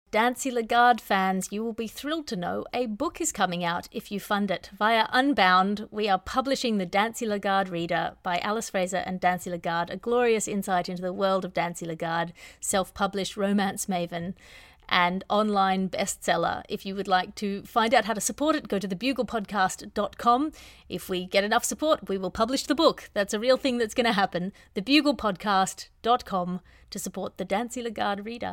Dancy Lagarde fans, you will be thrilled to know a book is coming out if you fund it. Via Unbound, we are publishing The Dancy Lagarde Reader by Alice Fraser and Dancy Lagarde, a glorious insight into the world of Dancy Lagarde, self-published romance maven and online bestseller. If you would like to find out how to support it, go to thebuglepodcast.com. If we get enough support, we will publish the book. That's a real thing that's going to happen. Thebuglepodcast.com to support The Dancy Lagarde Reader.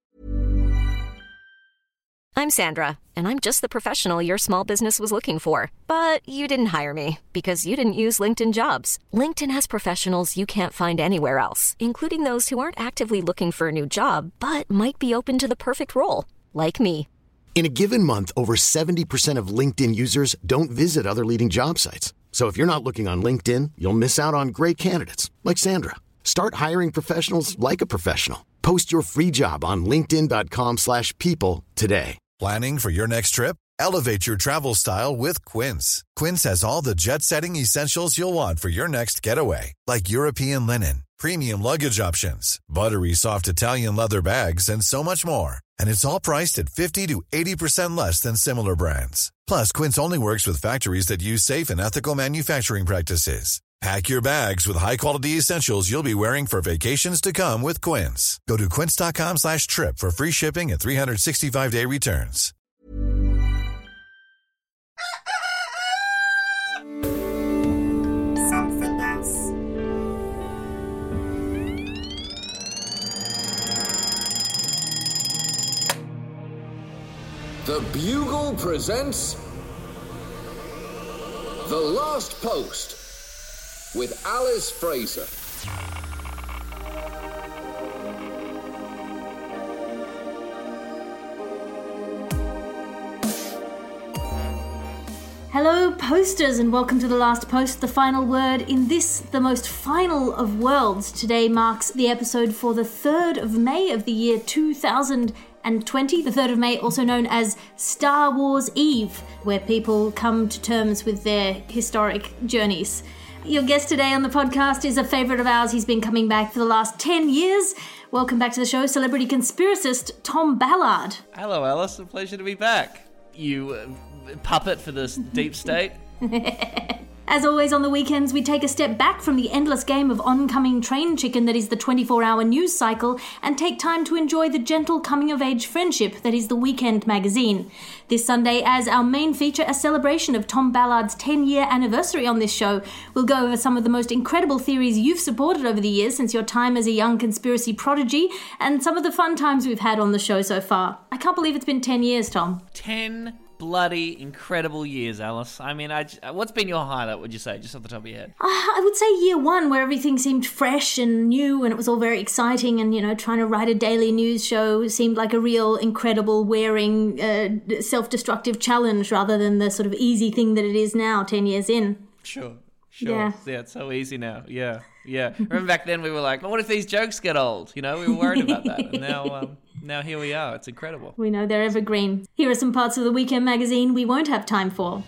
I'm Sandra, and I'm just the professional your small business was looking for. But you didn't hire me because you didn't use LinkedIn Jobs. LinkedIn has professionals you can't find anywhere else, including those who aren't actively looking for a new job, but might be open to the perfect role, like me. In a given month, over 70% of LinkedIn users don't visit other leading job sites. So if you're not looking on LinkedIn, you'll miss out on great candidates, like Sandra. Start hiring professionals like a professional. Post your free job on linkedin.com/people today. Planning for your next trip? Elevate your travel style with Quince. Quince has all the jet-setting essentials you'll want for your next getaway, like European linen, premium luggage options, buttery soft Italian leather bags, and so much more. And it's all priced at 50 to 80% less than similar brands. Plus, Quince only works with factories that use safe and ethical manufacturing practices. Pack your bags with high-quality essentials you'll be wearing for vacations to come with Quince. Go to quince.com/trip for free shipping and 365-day returns. Something else. The Bugle presents The Last Post with Alice Fraser. Hello, posters, and welcome to The Last Post, the final word in this, the most final of worlds. Today marks the episode for the 3rd of May of the year 2020. The 3rd of May, also known as Star Wars Eve, where people come to terms with their historic journeys. Your guest today on the podcast is a favourite of ours. He's been coming back for the last 10 years. Welcome back to the show, celebrity conspiracist Tom Ballard. Hello, Alice. A pleasure to be back. You puppet for this deep state. As always, on the weekends, we take a step back from the endless game of oncoming train chicken that is the 24-hour news cycle and take time to enjoy the gentle coming-of-age friendship that is the Weekend magazine. This Sunday, as our main feature, a celebration of Tom Ballard's 10-year anniversary on this show, we'll go over some of the most incredible theories you've supported over the years since your time as a young conspiracy prodigy and some of the fun times we've had on the show so far. I can't believe it's been 10 years, Tom. 10 bloody incredible years, Alice. I mean, what's been your highlight, would you say, just off the top of your head? I would say year one, where everything seemed fresh and new and it was all very exciting, and, trying to write a daily news show seemed like a real incredible wearing self-destructive challenge rather than the sort of easy thing that it is now 10 years in. Sure. Yeah, it's so easy now. Yeah. Remember back then we were like, well, what if these jokes get old? We were worried about that. And now here we are. It's incredible. We know they're evergreen. Here are some parts of the Weekend magazine we won't have time for.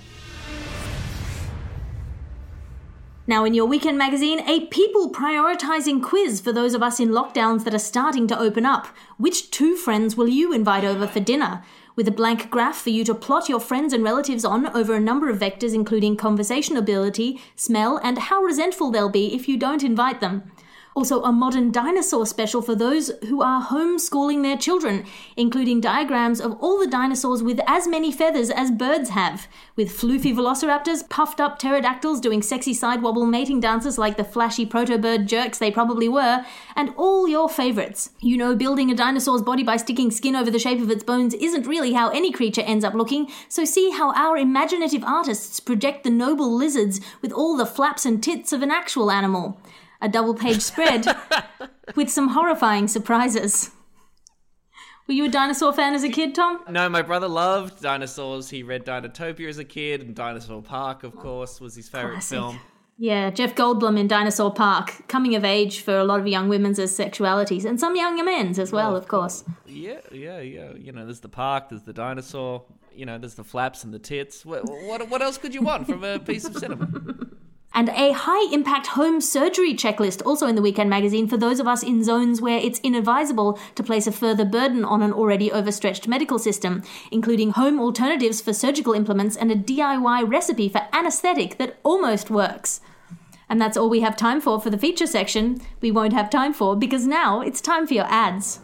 Now in your Weekend magazine, a people prioritising quiz for those of us in lockdowns that are starting to open up. Which 2 friends will you invite over for dinner? With a blank graph for you to plot your friends and relatives on over a number of vectors including conversation ability, smell, and how resentful they'll be if you don't invite them. Also, a modern dinosaur special for those who are homeschooling their children, including diagrams of all the dinosaurs with as many feathers as birds have, with floofy velociraptors, puffed up pterodactyls doing sexy side-wobble mating dances like the flashy proto-bird jerks they probably were, and all your favourites. Building a dinosaur's body by sticking skin over the shape of its bones isn't really how any creature ends up looking, so see how our imaginative artists project the noble lizards with all the flaps and tits of an actual animal. A double-page spread with some horrifying surprises. Were you a dinosaur fan as a kid, Tom? No, my brother loved dinosaurs. He read Dinotopia as a kid, and Dinosaur Park, of course, was his favourite film. Yeah, Jeff Goldblum in Dinosaur Park, coming of age for a lot of young women's sexualities, and some younger men's as well, of course. Yeah. There's the park, there's the dinosaur, there's the flaps and the tits. What else could you want from a piece of cinema? And a high-impact home surgery checklist also in the Weekend magazine for those of us in zones where it's inadvisable to place a further burden on an already overstretched medical system, including home alternatives for surgical implements and a DIY recipe for anesthetic that almost works. And that's all we have time for the feature section. We won't have time for because now it's time for your ads.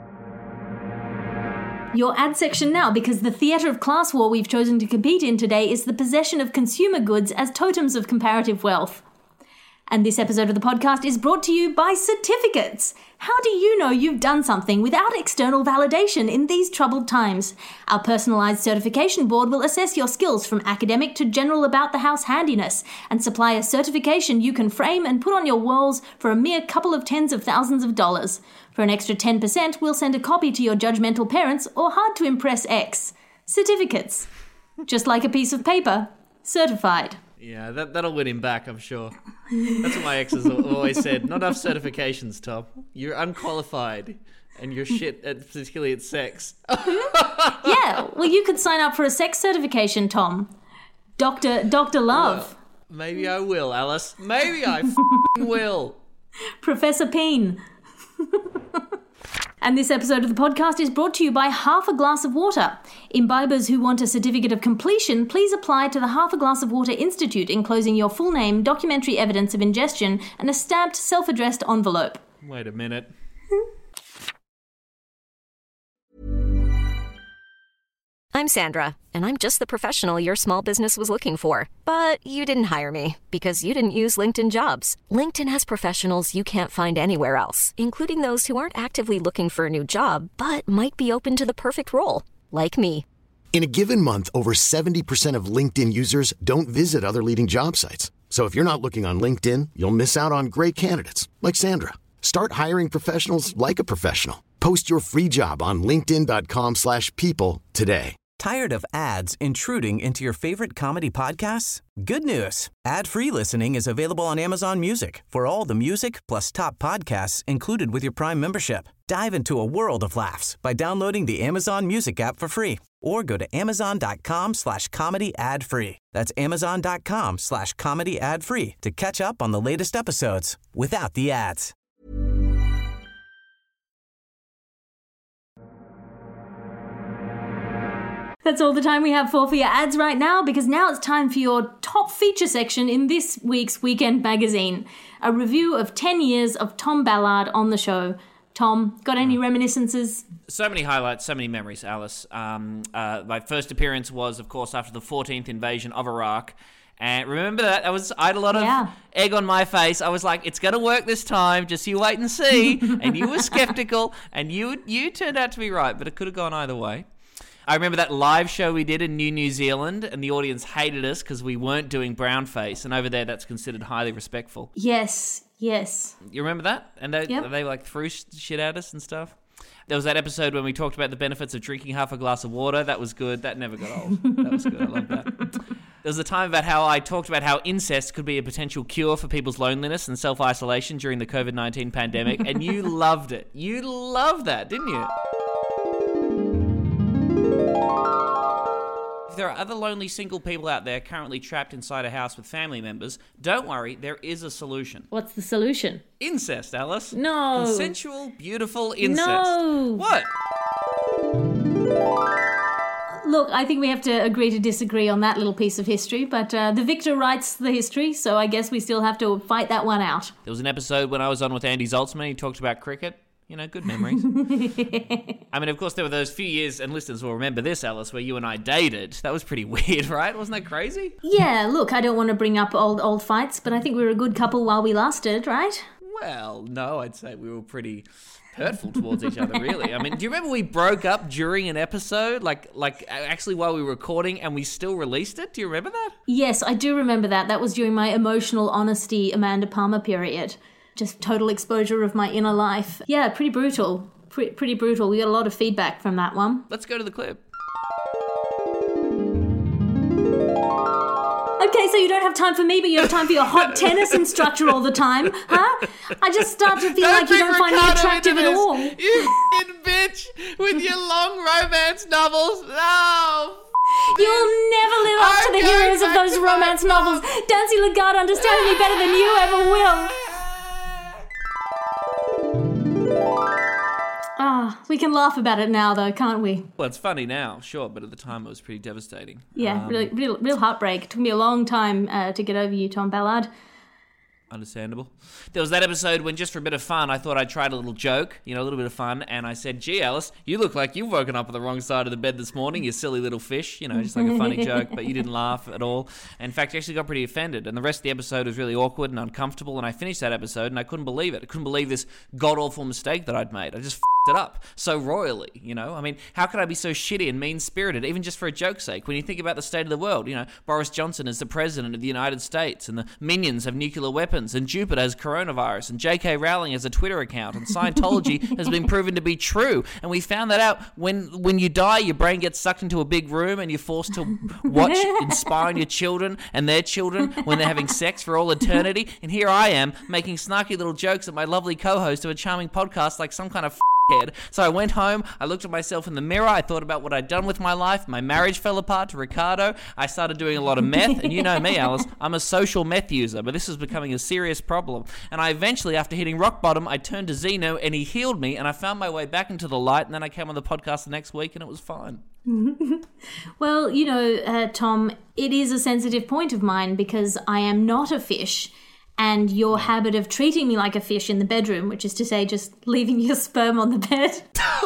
Your ad section now, because the theatre of class war we've chosen to compete in today is the possession of consumer goods as totems of comparative wealth. And this episode of the podcast is brought to you by certificates. How do you know you've done something without external validation in these troubled times? Our personalised certification board will assess your skills from academic to general about-the-house handiness and supply a certification you can frame and put on your walls for a mere couple of tens of thousands of dollars. For an extra 10%, we'll send a copy to your judgmental parents or hard-to-impress ex. Certificates. Just like a piece of paper. Certified. Yeah, that'll win him back, I'm sure. That's what my exes have always said. Not enough certifications, Tom. You're unqualified, and you're shit, particularly at sex. Yeah, well, you could sign up for a sex certification, Tom. Dr. Love. Well, maybe I will, Alice. Maybe I will. Professor Peen. And this episode of the podcast is brought to you by Half a Glass of Water. Imbibers who want a certificate of completion, please apply to the Half a Glass of Water Institute, enclosing your full name, documentary evidence of ingestion, and a stamped, self-addressed envelope. Wait a minute. I'm Sandra, and I'm just the professional your small business was looking for. But you didn't hire me because you didn't use LinkedIn Jobs. LinkedIn has professionals you can't find anywhere else, including those who aren't actively looking for a new job, but might be open to the perfect role, like me. In a given month, over 70% of LinkedIn users don't visit other leading job sites. So if you're not looking on LinkedIn, you'll miss out on great candidates like Sandra. Start hiring professionals like a professional. Post your free job on linkedin.com/people today. Tired of ads intruding into your favorite comedy podcasts? Good news. Ad-free listening is available on Amazon Music for all the music plus top podcasts included with your Prime membership. Dive into a world of laughs by downloading the Amazon Music app for free or go to amazon.com/comedy ad-free. That's amazon.com/comedy ad-free to catch up on the latest episodes without the ads. That's all the time we have for your ads right now, because now it's time for your top feature section in this week's Weekend magazine. A review of 10 years of Tom Ballard on the show. Tom, got any reminiscences? So many highlights, so many memories, Alice. My first appearance was, of course, after the 14th invasion of Iraq. And remember that? I had a lot of egg on my face. I was like, it's going to work this time. Just you wait and see. And you were skeptical, and you turned out to be right, but it could have gone either way. I remember that live show we did in New Zealand, and the audience hated us because we weren't doing brownface, and over there that's considered highly respectful. Yes. You remember that? And they like threw shit at us and stuff. There was that episode when we talked about the benefits of drinking half a glass of water. That was good. That never got old. That was good. I love that. There was a time about how I talked about how incest could be a potential cure for people's loneliness and self-isolation during the COVID-19 pandemic, and you loved it. You loved that, didn't you? If there are other lonely single people out there currently trapped inside a house with family members, don't worry, there is a solution. What's the solution? Incest, Alice. No. Consensual, beautiful incest. No. What? Look, I think we have to agree to disagree on that little piece of history, but the victor writes the history, so I guess we still have to fight that one out. There was an episode when I was on with Andy Zaltzman. He talked about cricket. You know, good memories. I mean, of course, there were those few years, and listeners will remember this, Alice, where you and I dated. That was pretty weird, right? Wasn't that crazy? Yeah, look, I don't want to bring up old fights, but I think we were a good couple while we lasted, right? Well, no, I'd say we were pretty hurtful towards each other, really. I mean, do you remember we broke up during an episode, like actually while we were recording, and we still released it? Do you remember that? Yes, I do remember that. That was during my emotional honesty Amanda Palmer period. Just total exposure of my inner life. Yeah, pretty brutal. Pretty brutal. We got a lot of feedback from that one. Let's go to the clip. Okay, so you don't have time for me, but you have time for your hot tennis instructor all the time, huh? I just start to feel like you don't find me attractive at all. You bitch with your long romance novels. No. You'll never live up to are the heroes of those romance novels. Dancy Lagarde understands me better than you ever will. We can laugh about it now, though, can't we? Well, it's funny now, sure, but at the time it was pretty devastating. Yeah, real heartbreak. It took me a long time to get over you, Tom Ballard. Understandable. There was that episode when, just for a bit of fun, I thought I'd try a little joke, a little bit of fun, and I said, gee, Alice, you look like you've woken up on the wrong side of the bed this morning, you silly little fish, just like a funny joke, but you didn't laugh at all. In fact, you actually got pretty offended, and the rest of the episode was really awkward and uncomfortable, and I finished that episode, and I couldn't believe it. I couldn't believe this god-awful mistake that I'd made. I just it up so royally, I mean, how could I be so shitty and mean-spirited, even just for a joke's sake, when you think about the state of the world? Boris Johnson is the president of the United States, and the Minions have nuclear weapons, and Jupiter has coronavirus, and J.K. Rowling has a Twitter account, and Scientology has been proven to be true, and we found that out when you die, your brain gets sucked into a big room, and you're forced to watch and spy on your children and their children when they're having sex for all eternity, and here I am, making snarky little jokes at my lovely co-host of a charming podcast like some kind of head. So I went home, I looked at myself in the mirror, I thought about what I'd done with my life, my marriage fell apart to Ricardo, I started doing a lot of meth, and you know me, Alice, I'm a social meth user, but this was becoming a serious problem. And I eventually, after hitting rock bottom, I turned to Zeno, and he healed me, and I found my way back into the light, and then I came on the podcast the next week, and it was fine. Well, Tom, it is a sensitive point of mine, because I am not a fish, and your habit of treating me like a fish in the bedroom, which is to say just leaving your sperm on the bed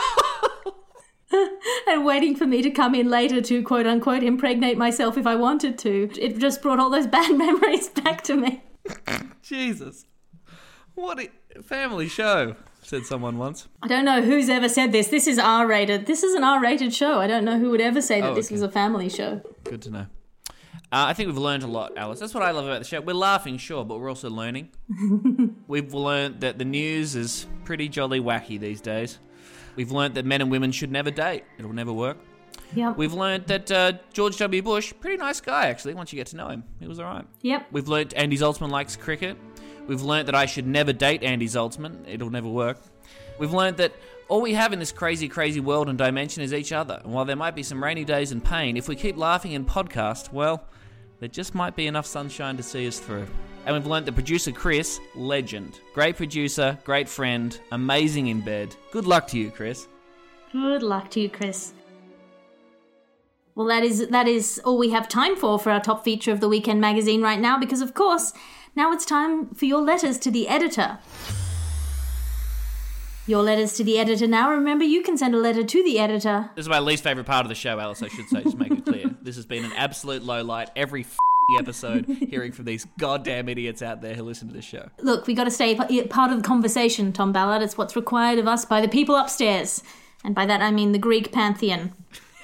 and waiting for me to come in later to, quote-unquote, impregnate myself if I wanted to. It just brought all those bad memories back to me. Jesus. What a family show, said someone once. I don't know who's ever said this. This is R-rated. This is an R-rated show. I don't know who would ever say that this was a family show. Good to know. I think we've learned a lot, Alice. That's what I love about the show. We're laughing, sure, but we're also learning. We've learned that the news is pretty jolly wacky these days. We've learned that men and women should never date. It'll never work. Yep. We've learned that George W. Bush, pretty nice guy, actually, once you get to know him. He was all right. Yep. We've learned Andy Zaltzman likes cricket. We've learned that I should never date Andy Zaltzman. It'll never work. We've learned that all we have in this crazy, crazy world and dimension is each other. And while there might be some rainy days and pain, if we keep laughing and podcast, well, there just might be enough sunshine to see us through. And we've learnt that producer Chris, legend. Great producer, great friend, amazing in bed. Good luck to you, Chris. Good luck to you, Chris. Well, that is all we have time for our top feature of the Weekend magazine right now, because, of course, now it's time for your letters to the editor. Your letters to the editor now. Remember, you can send a letter to the editor. This is my least favourite part of the show, Alice, I should say, just make it clear. This has been an absolute lowlight every episode, hearing from these goddamn idiots out there who listen to this show. Look, we got to stay part of the conversation, Tom Ballard. It's what's required of us by the people upstairs. And by that I mean the Greek pantheon.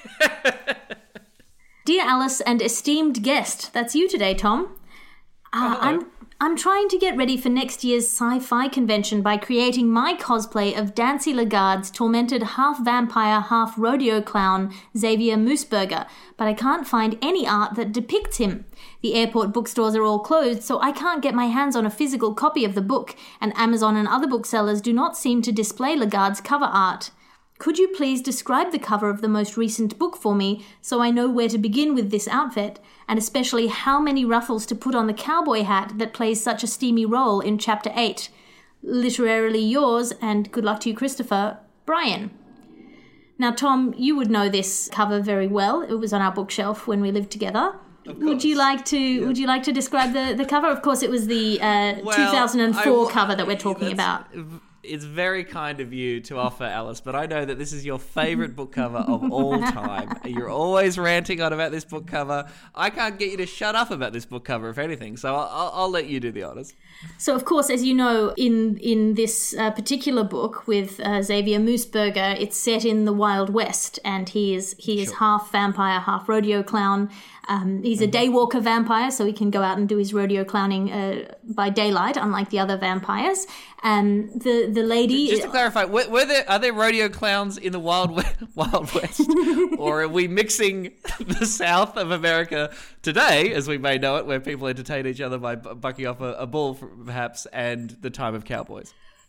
Dear Alice and esteemed guest, that's you today, Tom. I'm trying to get ready for next year's sci-fi convention by creating my cosplay of Dancy Lagarde's tormented half-vampire, half-rodeo clown, Xavier Mooseburger, but I can't find any art that depicts him. The airport bookstores are all closed, so I can't get my hands on a physical copy of the book, and Amazon and other booksellers do not seem to display Lagarde's cover art. Could you please describe the cover of the most recent book for me so I know where to begin with this outfit, and especially how many ruffles to put on the cowboy hat that plays such a steamy role in Chapter 8? Literarily yours, and good luck to you, Christopher, Brian. Now, Tom, you would know this cover very well. It was on our bookshelf when we lived together. Would you like to describe the cover? Of course, it was the 2004 cover that we're talking about. It's very kind of you to offer, Alice, but I know that this is your favourite book cover of all time. You're always ranting on about this book cover. I can't get you to shut up about this book cover, if anything, so I'll let you do the honours. So, of course, as you know, in this particular book with Xavier Mooseburger, it's set in the Wild West, and he is half vampire, half rodeo clown. He's a daywalker vampire, so he can go out and do his rodeo clowning by daylight, unlike the other vampires. The lady... Just to clarify, are there rodeo clowns in the Wild West? Or are we mixing the South of America today, as we may know it, where people entertain each other by bucking off a bull, perhaps, and the time of cowboys?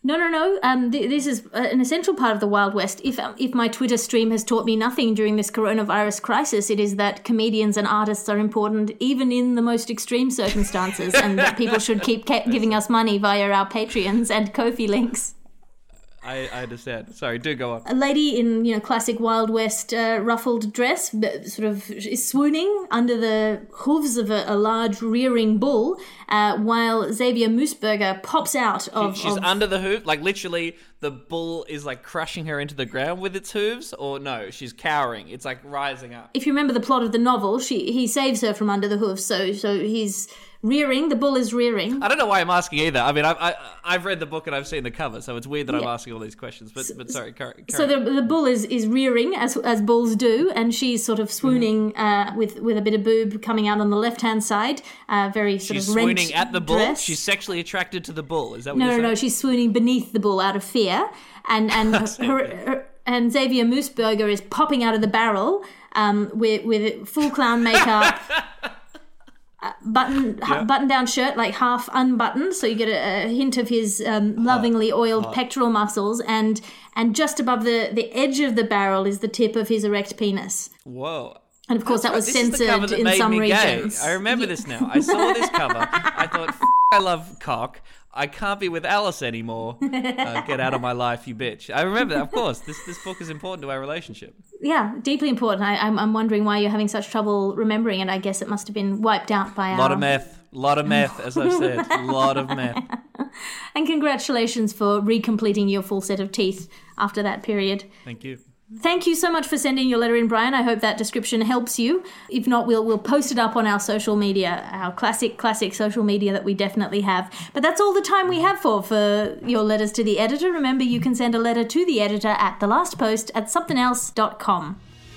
No. This is an essential part of the Wild West. If my Twitter stream has taught me nothing during this coronavirus crisis, it is that comedians and artists are important even in the most extreme circumstances, and that people should keep giving us money via our Patreons and Ko-fi links. I understand. Sorry, do go on. A lady in classic Wild West ruffled dress sort of is swooning under the hooves of a large rearing bull, while Xavier Moosburger pops out of... She's under the hoof, like literally the bull is like crushing her into the ground with its hooves, or no, she's cowering. It's like rising up. If you remember the plot of the novel, he saves her from under the hooves, so he's... rearing, the bull is rearing. I don't know why I'm asking either. I mean, I've read the book and I've seen the cover, so it's weird that I'm asking all these questions. But sorry, carry so the bull is rearing as bulls do, and she's sort of swooning with a bit of boob coming out on the left hand side. Very sort she's of rent swooning at the bull. Dress. She's sexually attracted to the bull. Is that what you're saying? No. She's swooning beneath the bull out of fear, and and Xavier Moosburger is popping out of the barrel with full clown makeup. Button-down shirt, like half unbuttoned, so you get a hint of his lovingly oiled pectoral muscles, and just above the edge of the barrel is the tip of his erect penis. Whoa. And of course that was censored in some regions. I remember this now. I saw this cover. I thought, I love cock. I can't be with Alice anymore. Get out of my life, you bitch. I remember that, of course. This book is important to our relationship. Yeah, deeply important. I'm wondering why you're having such trouble remembering it. I guess it must have been wiped out by a lot of meth, as I've said. A lot of meth. And congratulations for recompleting your full set of teeth after that period. Thank you. Thank you so much for sending your letter in, Brian. I hope that description helps you. If not, we'll post it up on our social media, our classic social media that we definitely have. But that's all the time we have for your letters to the editor. Remember, you can send a letter to the editor at thelastpost@somethingelse.com.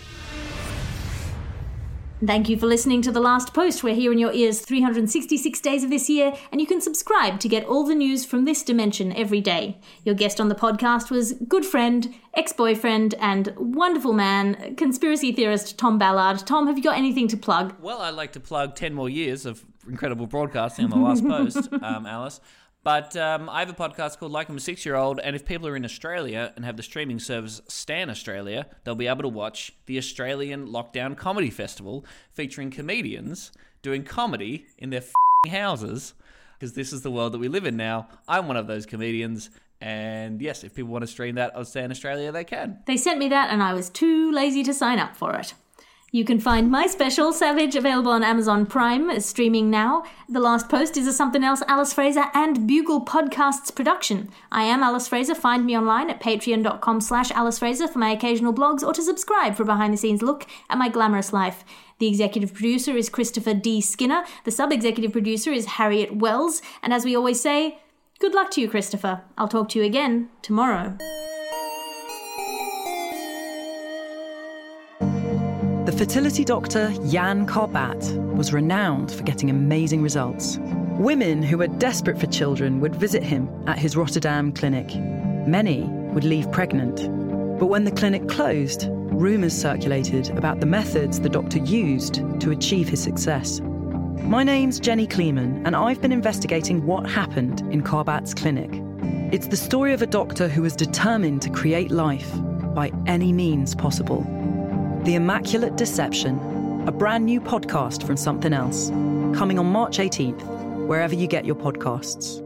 Thank you for listening to The Last Post. We're here in your ears 366 days of this year, and you can subscribe to get all the news from this dimension every day. Your guest on the podcast was good friend, ex-boyfriend, and wonderful man, conspiracy theorist Tom Ballard. Tom, have you got anything to plug? Well, I'd like to plug 10 more years of incredible broadcasting on The Last Post, Alice. But I have a podcast called Like I'm a 6-Year-Old, and if people are in Australia and have the streaming service Stan Australia, they'll be able to watch the Australian Lockdown Comedy Festival, featuring comedians doing comedy in their houses, because this is the world that we live in now. I'm one of those comedians, and yes, if people want to stream that on Stan Australia, they can. They sent me that, and I was too lazy to sign up for it. You can find my special, Savage, available on Amazon Prime, streaming now. The Last Post is a Something Else Alice Fraser and Bugle Podcasts production. I am Alice Fraser. Find me online at patreon.com/Alice Fraser for my occasional blogs, or to subscribe for a behind-the-scenes look at my glamorous life. The executive producer is Christopher D. Skinner. The sub-executive producer is Harriet Wells. And as we always say, good luck to you, Christopher. I'll talk to you again tomorrow. The fertility doctor Jan Karbat was renowned for getting amazing results. Women who were desperate for children would visit him at his Rotterdam clinic. Many would leave pregnant. But when the clinic closed, rumours circulated about the methods the doctor used to achieve his success. My name's Jenny Kleeman, and I've been investigating what happened in Karbat's clinic. It's the story of a doctor who was determined to create life by any means possible. The Immaculate Deception, a brand new podcast from Something Else, coming on March 18th, wherever you get your podcasts.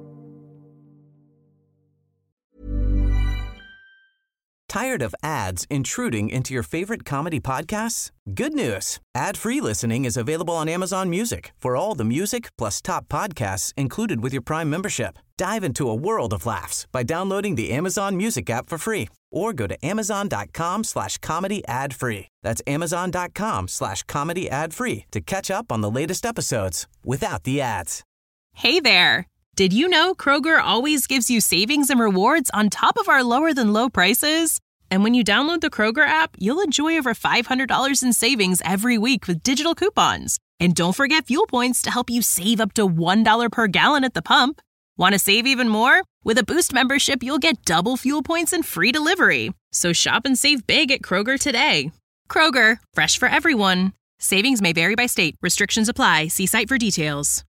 Tired of ads intruding into your favorite comedy podcasts? Good news. Ad-free listening is available on Amazon Music for all the music plus top podcasts included with your Prime membership. Dive into a world of laughs by downloading the Amazon Music app for free, or go to amazon.com/comedy ad-free. That's amazon.com/comedy ad-free to catch up on the latest episodes without the ads. Hey there. Did you know Kroger always gives you savings and rewards on top of our lower than low prices? And when you download the Kroger app, you'll enjoy over $500 in savings every week with digital coupons. And don't forget fuel points to help you save up to $1 per gallon at the pump. Want to save even more? With a Boost membership, you'll get double fuel points and free delivery. So shop and save big at Kroger today. Kroger, fresh for everyone. Savings may vary by state. Restrictions apply. See site for details.